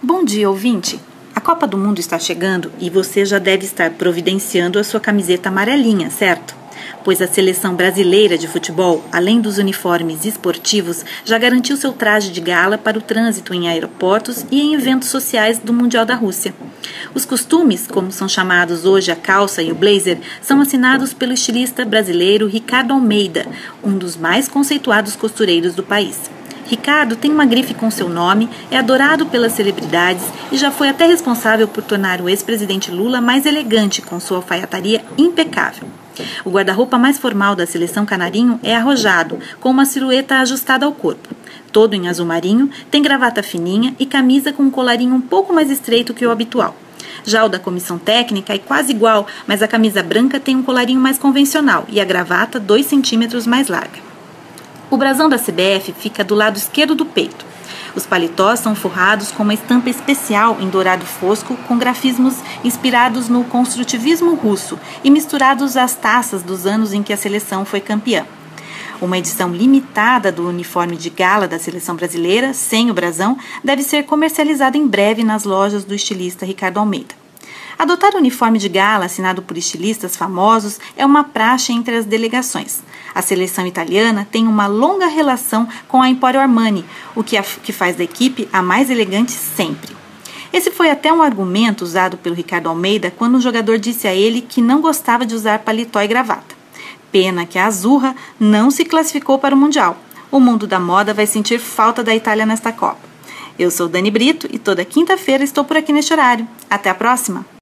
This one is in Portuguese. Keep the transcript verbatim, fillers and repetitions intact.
Bom dia, ouvinte! A Copa do Mundo está chegando e você já deve estar providenciando a sua camiseta amarelinha, certo? Pois a seleção brasileira de futebol, além dos uniformes esportivos, já garantiu seu traje de gala para o trânsito em aeroportos e em eventos sociais do Mundial da Rússia. Os costumes, como são chamados hoje a calça e o blazer, são assinados pelo estilista brasileiro Ricardo Almeida, um dos mais conceituados costureiros do país. Ricardo tem uma grife com seu nome, é adorado pelas celebridades e já foi até responsável por tornar o ex-presidente Lula mais elegante com sua alfaiataria impecável. O guarda-roupa mais formal da seleção canarinho é arrojado, com uma silhueta ajustada ao corpo. Todo em azul marinho, tem gravata fininha e camisa com um colarinho um pouco mais estreito que o habitual. Já o da comissão técnica é quase igual, mas a camisa branca tem um colarinho mais convencional e a gravata dois centímetros mais larga. O brasão da C B F fica do lado esquerdo do peito. Os paletós são forrados com uma estampa especial em dourado fosco com grafismos inspirados no construtivismo russo e misturados às taças dos anos em que a seleção foi campeã. Uma edição limitada do uniforme de gala da seleção brasileira, sem o brasão, deve ser comercializada em breve nas lojas do estilista Ricardo Almeida. Adotar o uniforme de gala assinado por estilistas famosos é uma praxe entre as delegações. A seleção italiana tem uma longa relação com a Emporio Armani, o que, a, que faz da equipe a mais elegante sempre. Esse foi até um argumento usado pelo Ricardo Almeida quando o jogador disse a ele que não gostava de usar paletó e gravata. Pena que a Azzurra não se classificou para o Mundial. O mundo da moda vai sentir falta da Itália nesta Copa. Eu sou Dani Brito e toda quinta-feira estou por aqui neste horário. Até a próxima!